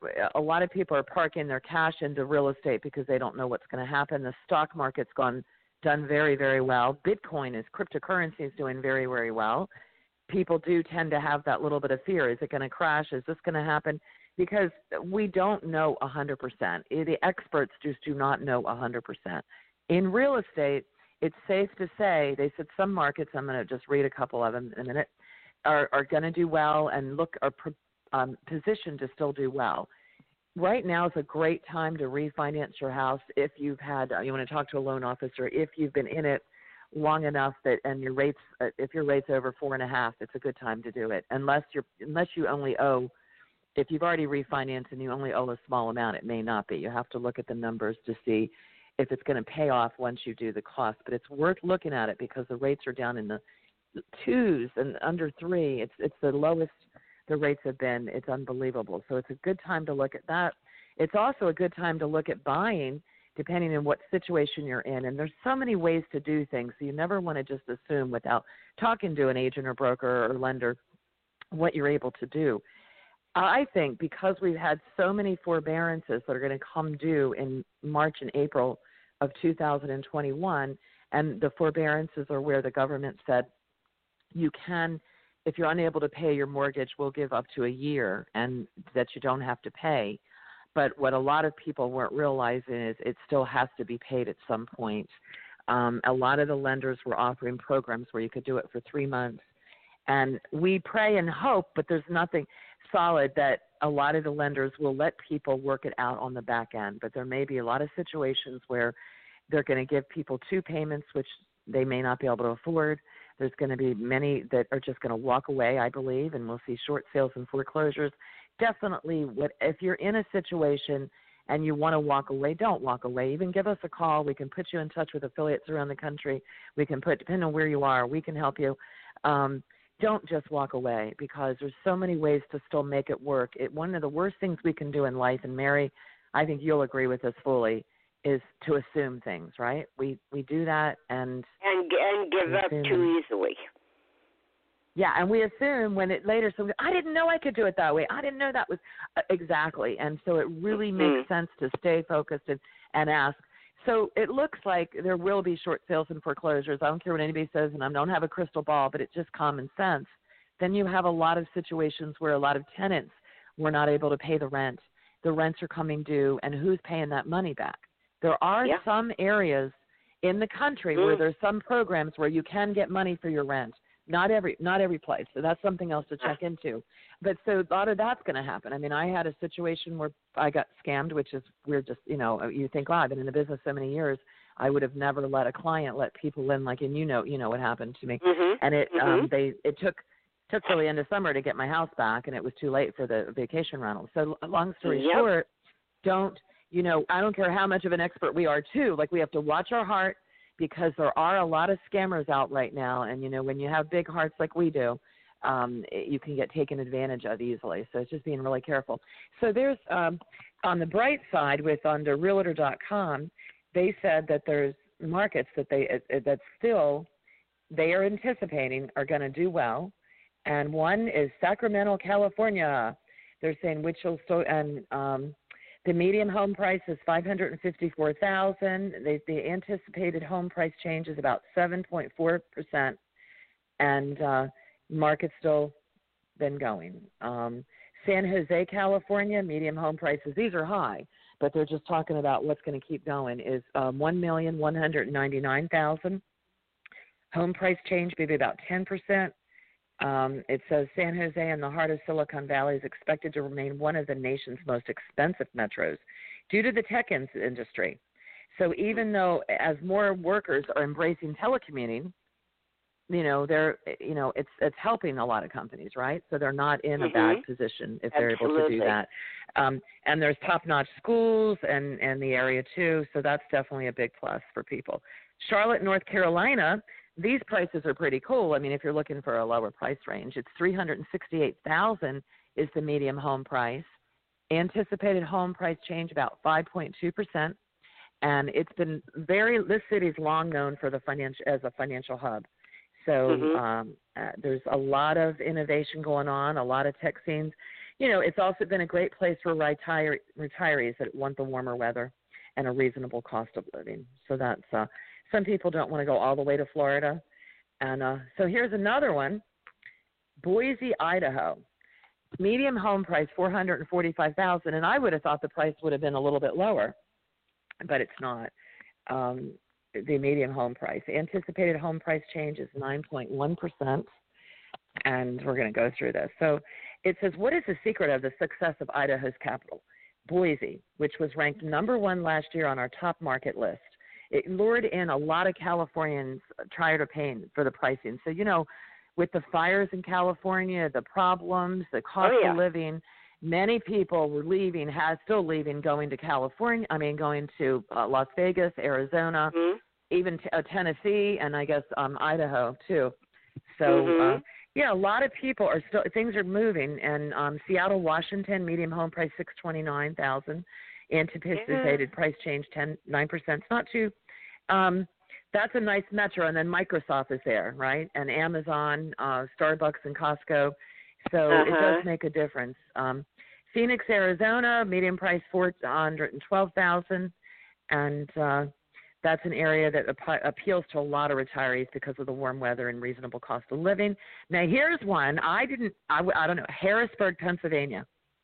Speaker 2: are parking their cash into real estate because they don't know what's going to happen. The stock market's done very, very well. Bitcoin cryptocurrency is doing very, very well. People do tend to have that little bit of fear. Is it going to crash? Is this going to happen? Because we don't know 100%. The experts just do not know 100%. In real estate, it's safe to say, they said some markets, I'm going to just read a couple of them in a minute, are going to do well and are positioned to still do well. Right now is a great time to refinance your house if you want to talk to a loan officer, if you've been in it long enough and your rates, if your rate's over 4.5, it's a good time to do it. Unless you only owe, if you've already refinanced and you only owe a small amount, it may not be. You have to look at the numbers to see if it's going to pay off once you do the cost. But it's worth looking at it because the rates are down in the 2s and under 3. It's the lowest the rates have been. It's unbelievable. So it's a good time to look at that. It's also a good time to look at buying, depending on what situation you're in. And there's so many ways to do things, so you never want to just assume without talking to an agent or broker or lender what you're able to do. I think because we've had so many forbearances that are going to come due in March and April of 2021, and the forbearances are where the government said you can, if you're unable to pay your mortgage, we'll give up to a year and that you don't have to pay. But what a lot of people weren't realizing is it still has to be paid at some point. A lot of the lenders were offering programs where you could do it for 3 months. And we pray and hope, but there's nothing solid that a lot of the lenders will let people work it out on the back end. But there may be a lot of situations where they're going to give people 2 payments, which they may not be able to afford. There's going to be many that are just going to walk away, I believe, and we'll see short sales and foreclosures. Definitely, if you're in a situation and you want to walk away, don't walk away. Even give us a call. We can put you in touch with affiliates around the country. We can depending on where you are, we can help you. Don't just walk away, because there's so many ways to still make it work. One of the worst things we can do in life, and Mary, I think you'll agree with this fully, is to assume things, right? We do that and
Speaker 1: give up too easily.
Speaker 2: Yeah, and we assume when it later, so I didn't know I could do it that way. I didn't know that was exactly. And so it really makes sense to stay focused and ask. So it looks like there will be short sales and foreclosures. I don't care what anybody says, and I don't have a crystal ball, but it's just common sense. Then you have a lot of situations where a lot of tenants were not able to pay the rent. The rents are coming due, and who's paying that money back? There are some areas in the country where there's some programs where you can get money for your rent. Not every place. So that's something else to check into. But so a lot of that's going to happen. I mean, I had a situation where I got scammed, which is we're just, you think, I've been in the business so many years. I would have never let a client let people in, like, and you know what happened to me. And it took till the end of summer to get my house back, and it was too late for the vacation rental. So long story short, I don't care how much of an expert we are too. Like, we have to watch our heart, because there are a lot of scammers out right now. And, when you have big hearts like we do, you can get taken advantage of easily. So it's just being really careful. So there's, on the bright side, under Realtor.com, they said that there's markets that they are anticipating are going to do well. And one is Sacramento, California. They're saying the median home price is $554,000. The anticipated home price change is about 7.4%, and market's still been going. San Jose, California, median home prices, these are high, but they're just talking about what's going to keep going, is $1,199,000. Home price change maybe about 10%. It says San Jose, in the heart of Silicon Valley, is expected to remain one of the nation's most expensive metros due to the tech industry. So even though as more workers are embracing telecommuting, it's helping a lot of companies, right? So they're not in a bad position if they're able to do that. And there's top-notch schools and the area too, so that's definitely a big plus for people. Charlotte, North Carolina, these prices are pretty cool. I mean, if you're looking for a lower price range, it's $368,000 is the median home price. Anticipated home price change about 5.2%, and it's been this city's long known for as a financial hub. So there's a lot of innovation going on, a lot of tech scenes. It's also been a great place for retirees that want the warmer weather and a reasonable cost of living. So that's some people don't want to go all the way to Florida. And so here's another one, Boise, Idaho. Median home price, $445,000, and I would have thought the price would have been a little bit lower, but it's not. The median home price. Anticipated home price change is 9.1%, and we're going to go through this. So it says, what is the secret of the success of Idaho's capital? Boise, which was ranked number 1 last year on our top market list. It lured in a lot of Californians tired of paying for the pricing. So, with the fires in California, the problems, the cost of living, many people were still leaving, going to California, going to Las Vegas, Arizona, even Tennessee, and I guess Idaho too. So, a lot of people are still, things are moving. And Seattle, Washington, median home price $629,000. Anticipated price change 9%. It's not too. That's a nice metro, and then Microsoft is there, right? And Amazon, Starbucks, and Costco. So it does make a difference. Phoenix, Arizona, median price $412,000, and that's an area that appeals to a lot of retirees because of the warm weather and reasonable cost of living. Now here's one I don't know, Harrisburg, Pennsylvania.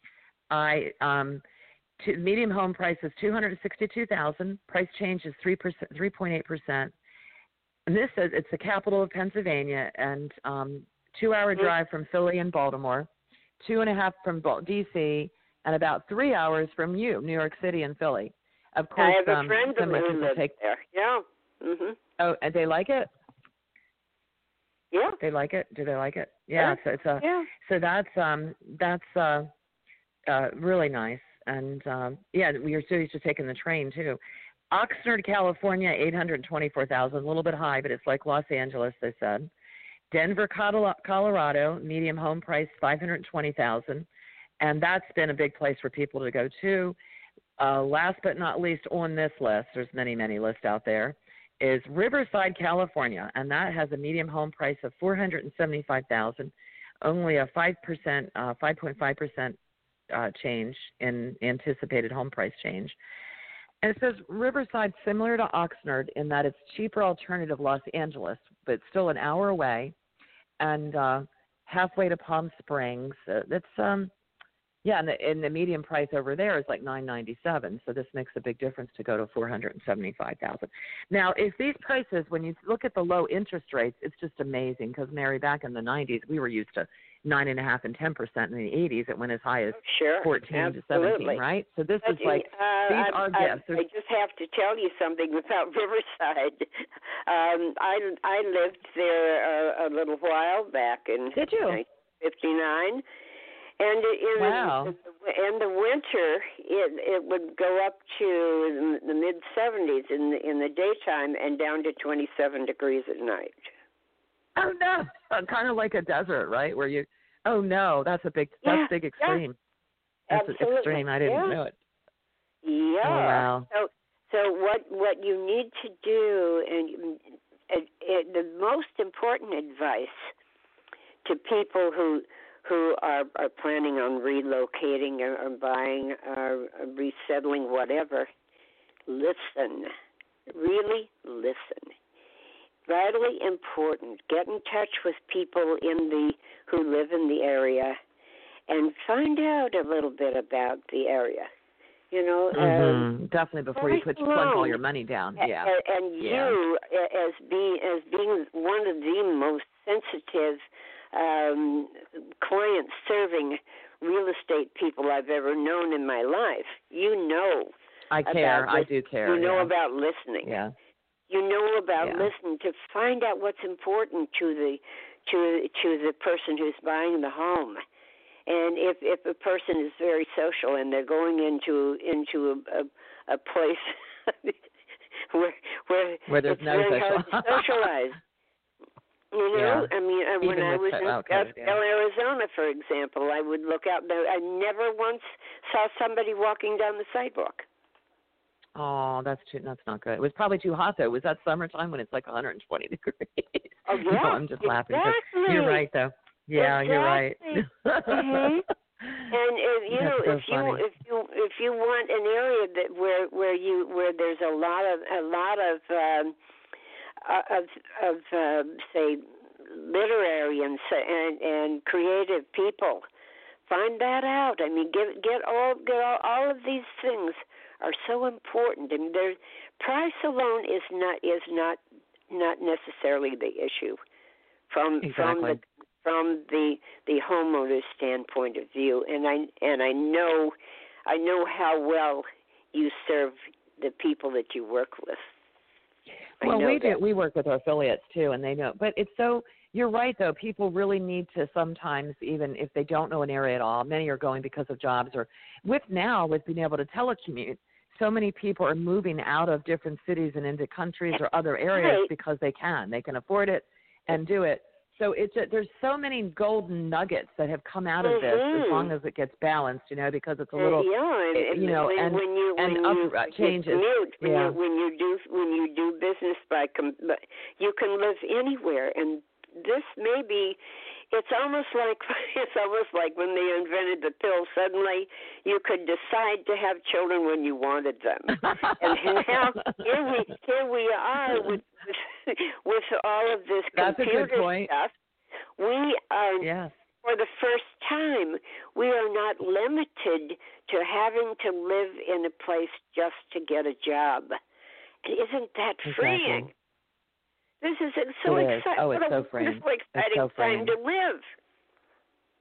Speaker 2: Median home price is $262,000. Price change is 3.8%. And this says it's the capital of Pennsylvania, and 2-hour drive from Philly and Baltimore, 2.5 from D.C., and about 3 hours from New York City and Philly. Of course,
Speaker 1: I have a friend who lives there. Yeah.
Speaker 2: Oh, and they like it?
Speaker 1: Yeah.
Speaker 2: They like it? Do they like it? Yeah. So it's so that's really nice. And we are so used to taking the train too. Oxnard, California, 824,000, a little bit high, but it's like Los Angeles, they said. Denver, Colorado, medium home price, 520,000, and that's been a big place for people to go to. Last but not least on this list, there's many lists out there, is Riverside, California, and that has a medium home price of 475,000, only a 5.5% change in anticipated home price change. And it says Riverside similar to Oxnard in that it's cheaper alternative Los Angeles, but still an hour away, and halfway to Palm Springs. That's and the median price over there is like $997. So this makes a big difference to go to $475,000. Now, if these prices, when you look at the low interest rates, it's just amazing because, Mary, back in the 90s, we were used to 9.5% and 10%. In the 80s, it went as high as 14 to 17, right? So this is like these are gifts.
Speaker 1: I just have to tell you something about Riverside. I lived there a little while back in 1959. And in the winter, it would go up to the mid 70s in the daytime and down to 27 degrees at night.
Speaker 2: Oh no, kind of like a desert, right? Where you, oh no, that's big extreme. That's
Speaker 1: absolutely.
Speaker 2: Extreme. I didn't know it.
Speaker 1: Yeah.
Speaker 2: Oh, wow.
Speaker 1: So what you need to do, and the most important advice to people who are planning on relocating or buying or resettling, whatever, listen. Really listen. Vitally important. Get in touch with people who live in the area and find out a little bit about the area. You know,
Speaker 2: definitely before you plunk all your money down. Yeah.
Speaker 1: And you, as being one of the most sensitive client-serving real estate people I've ever known in my life, you know.
Speaker 2: I do care.
Speaker 1: You know about listening.
Speaker 2: Yeah.
Speaker 1: You know about listening to find out what's important to the person who's buying the home. And if a person is very social and they're going into a place where
Speaker 2: there's
Speaker 1: it's very hard to socialize. You know, I mean, when I was in Arizona, for example, I would look out there. I never once saw somebody walking down the sidewalk.
Speaker 2: Oh, that's not good. It was probably too hot, though. Was that summertime when it's like 120 degrees?
Speaker 1: Oh, yeah.
Speaker 2: No, I'm just laughing. You're right, though. Yeah,
Speaker 1: exactly.
Speaker 2: You're right.
Speaker 1: Mm-hmm. And if you want an area that where there's a lot of say literary and creative people, find that out. I mean, get all of these things are so important. I mean, price alone is not necessarily the issue from the homeowner's standpoint of view. And I know how well you serve the people that you work with.
Speaker 2: Well, we do. We work with our affiliates too, and they know. But it's so. You're right, though. People really need to sometimes, even if they don't know an area at all, many are going because of jobs or with being able to telecommute. So many people are moving out of different cities and into countries or other areas because they can afford it and do it. So there's so many golden nuggets that have come out of this as long as it gets balanced, because it's a little, changes.
Speaker 1: When you do business you can live anywhere, and this may be. It's almost like when they invented the pill. Suddenly, you could decide to have children when you wanted them, and now here we are with all of this computer stuff. We are for the first time. We are not limited to having to live in a place just to get a job. Isn't that freeing? This is so exciting.
Speaker 2: Oh, it's so freeing.
Speaker 1: It's so exciting time to live.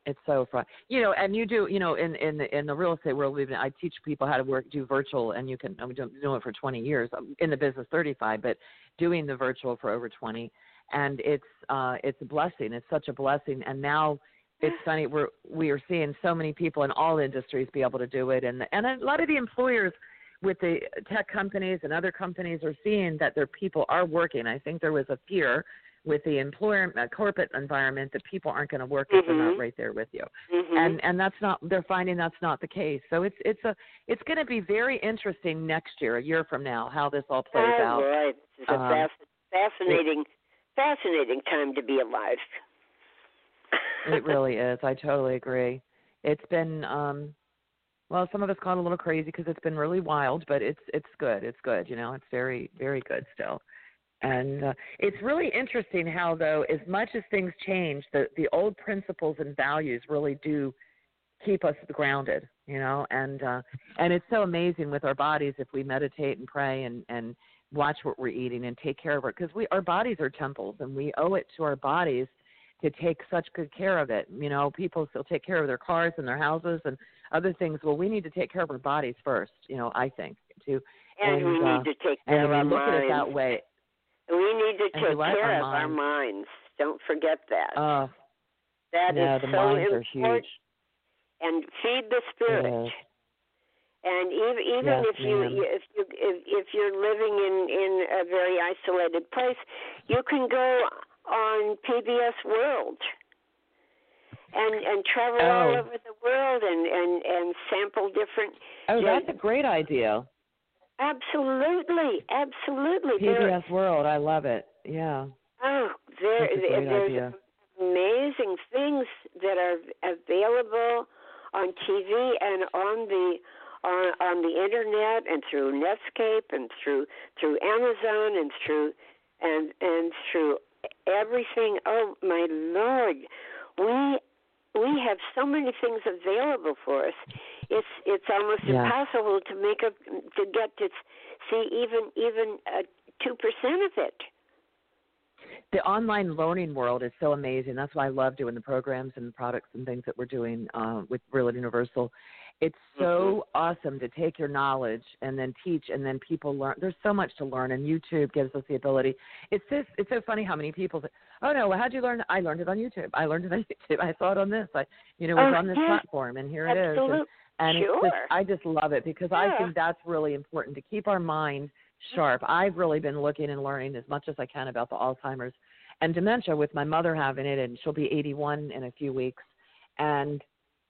Speaker 2: It's so fun. And you do, in the real estate world, I teach people how to do virtual, and I'm doing it for 20 years. I'm in the business 35, but doing the virtual for over 20. And it's a blessing. It's such a blessing. And now it's funny, we are seeing so many people in all industries be able to do it. And a lot of the employers with the tech companies and other companies are seeing that their people are working. I think there was a fear with the corporate environment that people aren't going to work if they're not right there with you. And that's not, they're finding that's not the case. So it's going to be very interesting next year, a year from now, how this all plays out.
Speaker 1: Right. It's a fascinating time to be alive.
Speaker 2: It really is. I totally agree. It's been, some of us call it a little crazy because it's been really wild, but it's good. It's good. It's very, very good still. And it's really interesting how, though, as much as things change, the old principles and values really do keep us grounded, and it's so amazing with our bodies if we meditate and pray and watch what we're eating and take care of it, because our bodies are temples, and we owe it to our bodies to take such good care of it. People still take care of their cars and their houses and other things. Well, we need to take care of our bodies first, I think, too.
Speaker 1: And we need to take care of our minds.
Speaker 2: And look at it that way.
Speaker 1: We need to take care of our minds. Don't forget that. That is so important.
Speaker 2: Huge.
Speaker 1: And feed the spirit. And even if you're living in a very isolated place, you can go on PBS World and travel all over the world and sample different.
Speaker 2: That's a great idea.
Speaker 1: Absolutely.
Speaker 2: PBS World, I love it. Yeah.
Speaker 1: There's amazing things that are available on TV and on the internet and through Netscape and through Amazon and through everything. Oh my Lord, we have so many things available for us. It's almost impossible to get to see even 2% of it.
Speaker 2: The online learning world is so amazing. That's why I love doing the programs and products and things that we're doing with Real Universal. It's so awesome to take your knowledge and then teach, and then people learn. There's so much to learn, and YouTube gives us the ability. It's so funny how many people say, "Oh no, well, how'd you learn it?" I learned it on YouTube. I saw it on this. It was on this platform, and here it is. And I just love it because I think that's really important to keep our mind sharp. I've really been looking and learning as much as I can about the Alzheimer's and dementia with my mother having it, and she'll be 81 in a few weeks. And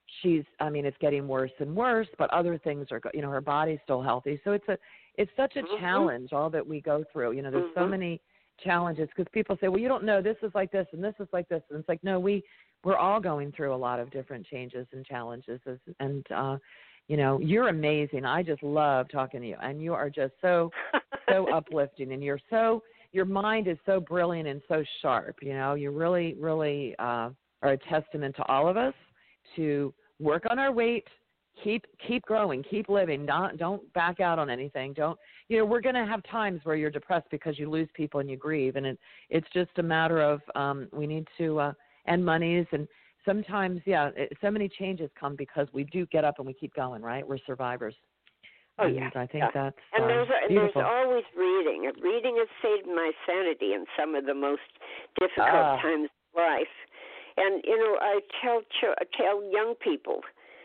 Speaker 2: it's getting worse and worse, but other things are, her body's still healthy. So it's such a challenge, all that we go through. There's so many challenges because people say, well, you don't know, this is like this and this is like this. And it's like, no, we're all going through a lot of different changes and challenges. And, you're amazing. I just love talking to you. And you are just so uplifting. And your mind is so brilliant and so sharp. You really, really are a testament to all of us to work on our weight, keep growing, keep living. Don't back out on anything. We're going to have times where you're depressed because you lose people and you grieve. And it's just a matter of we need to end monies. And sometimes, so many changes come because we do get up and we keep going, right? We're survivors.
Speaker 1: Oh,
Speaker 2: and
Speaker 1: yeah.
Speaker 2: I think that's
Speaker 1: and there's
Speaker 2: beautiful.
Speaker 1: always reading. Reading has saved my sanity in some of the most difficult times of life. And, I tell young people,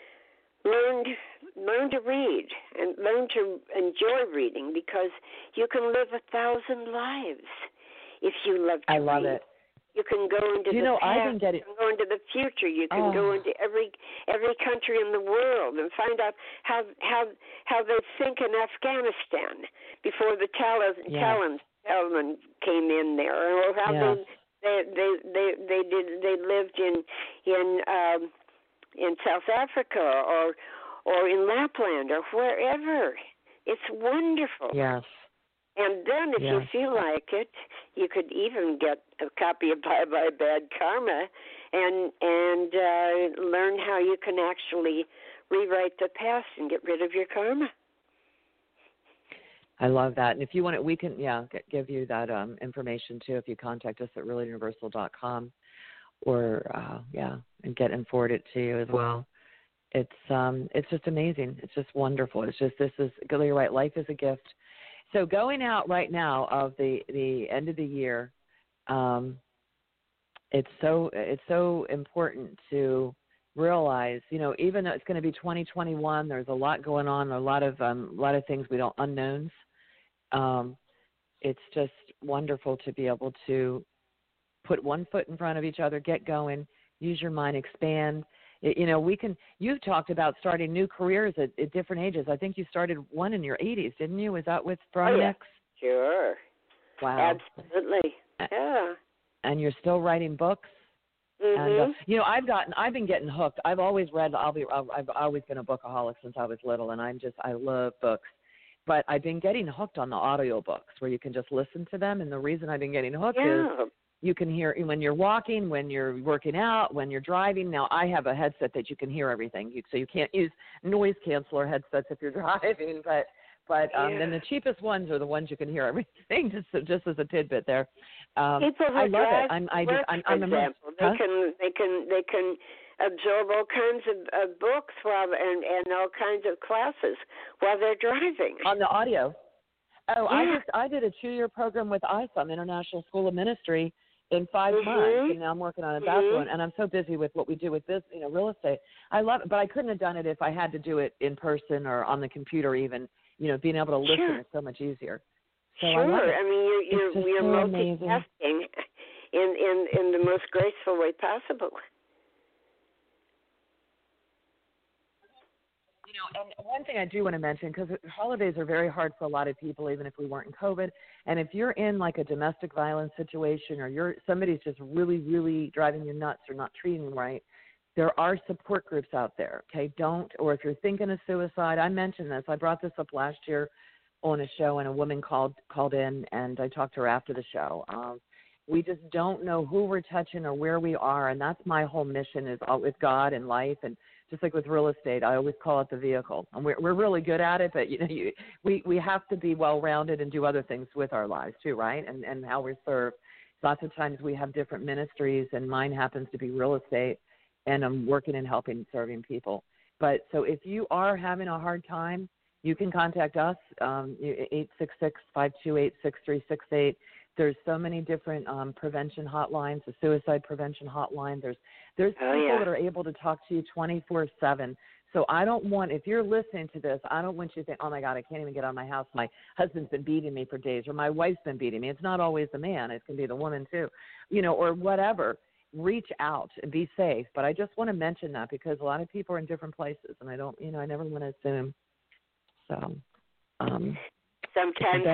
Speaker 1: learn to read and learn to enjoy reading, because you can live 1,000 lives if you love to read.
Speaker 2: I love it.
Speaker 1: You can go into the past, you can go into the future, you can go into every country in the world and find out how they think in Afghanistan before the Taliban came in there, or how they lived in South Africa or in Lapland or wherever. It's wonderful.
Speaker 2: Yes.
Speaker 1: And then if you feel like it, you could even get a copy of Bye Bye Bad Karma and learn how you can actually rewrite the past and get rid of your karma.
Speaker 2: I love that. And if you want it, we can give you that information too if you contact us at reallyuniversal.com. and get and forward it to you as well. It's just amazing. It's just wonderful. It's just, you're right, life is a gift. So going out right now of the end of the year, it's so important to realize, even though it's going to be 2021, there's a lot going on, a lot of things unknowns. It's just wonderful to be able to put one foot in front of each other, get going, use your mind, expand. You've talked about starting new careers at different ages. I think you started one in your 80s, didn't you? Was that with Thronex?
Speaker 1: Oh, yeah. Sure.
Speaker 2: Wow.
Speaker 1: Absolutely. Yeah.
Speaker 2: And you're still writing books?
Speaker 1: Mm-hmm.
Speaker 2: And I've been getting hooked. I've always read. I've always been a bookaholic since I was little, and I love books. But I've been getting hooked on the audio books where you can just listen to them. And the reason I've been getting hooked is you can hear when you're walking, when you're working out, when you're driving. Now I have a headset that you can hear everything, so you can't use noise canceller headsets if you're driving. But then the cheapest ones are the ones you can hear everything. Just as a tidbit there.
Speaker 1: People who
Speaker 2: I love
Speaker 1: drive
Speaker 2: it. I'm
Speaker 1: example, they can absorb all kinds of books and all kinds of classes while they're driving.
Speaker 2: On the audio. Oh,
Speaker 1: yeah.
Speaker 2: I did a 2-year program with ISOM, International School of Ministry, in 5 months, and now I'm working on a bachelor, and I'm so busy with what we do with this, real estate. I love it, but I couldn't have done it if I had to do it in person or on the computer even. Being able to listen is so much easier. So
Speaker 1: sure.
Speaker 2: I
Speaker 1: mean, you're multitasking in the most graceful way possible.
Speaker 2: And one thing I do want to mention, because holidays are very hard for a lot of people, even if we weren't in COVID. And if you're in like a domestic violence situation, or somebody's just really, really driving you nuts or not treating you right, there are support groups out there. Okay, or if you're thinking of suicide, I mentioned this. I brought this up last year on a show, and a woman called in, and I talked to her after the show. We just don't know who we're touching or where we are, and that's my whole mission is with God and life. And just like with real estate, I always call it the vehicle. And we're really good at it, but we have to be well-rounded and do other things with our lives too, right? And how we serve. Lots of times we have different ministries, and mine happens to be real estate, and I'm working and helping serving people. But so if you are having a hard time, you can contact us, 866-528-6368. There's so many different prevention hotlines, the suicide prevention hotline. There's people that are able to talk to you 24/7. So I don't want, if you're listening to this, I don't want you to think, oh, my God, I can't even get out of my house. My husband's been beating me for days, or my wife's been beating me. It's not always the man. It can be the woman too, or whatever. Reach out and be safe. But I just want to mention that because a lot of people are in different places, and I don't, I never want to assume. So,
Speaker 1: sometimes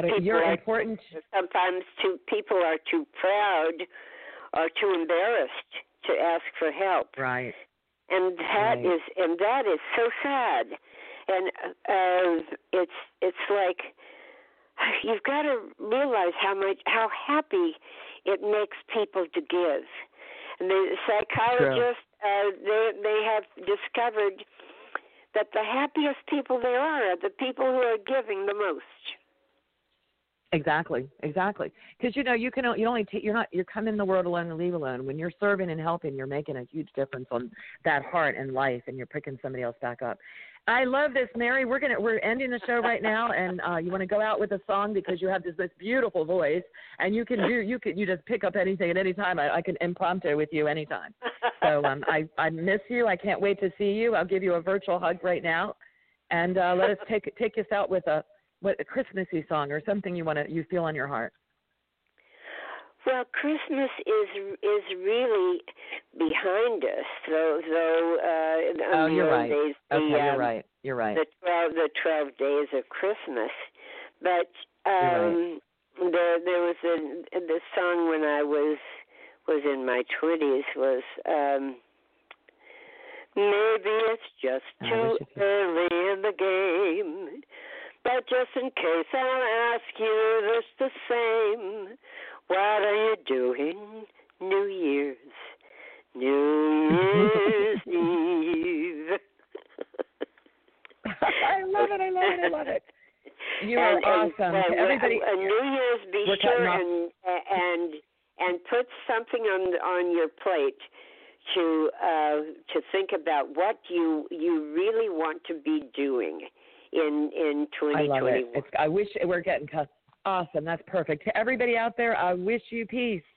Speaker 1: people are too proud or too embarrassed to ask for help.
Speaker 2: Right.
Speaker 1: And that is so sad. And it's like you've got to realize how happy it makes people to give. And the psychologists they have discovered that the happiest people there are the people who are giving the most.
Speaker 2: Exactly. Because you're coming in the world alone and leave alone. When you're serving and helping, you're making a huge difference on that heart and life, and you're picking somebody else back up. I love this, Mary. We're ending the show right now, and you want to go out with a song because you have this beautiful voice, and you just pick up anything at any time. I can impromptu with you anytime. So I miss you. I can't wait to see you. I'll give you a virtual hug right now, and let us take us out with a Christmassy song or something you feel on your heart.
Speaker 1: Well, Christmas is really behind us, though.
Speaker 2: You're right.
Speaker 1: Days,
Speaker 2: You're right.
Speaker 1: The 12 days of Christmas, but
Speaker 2: right.
Speaker 1: there was the song when I was in my 20s was maybe it's just too early in the game, but just in case I'll ask you this the same. What are you doing New Year's Eve?
Speaker 2: I love it. You are awesome. Everybody,
Speaker 1: New Year's, be sure and put something on your plate to think about what you really want to be doing in 2021.
Speaker 2: I love it. I wish we're getting cut. Awesome. That's perfect. To everybody out there, I wish you peace.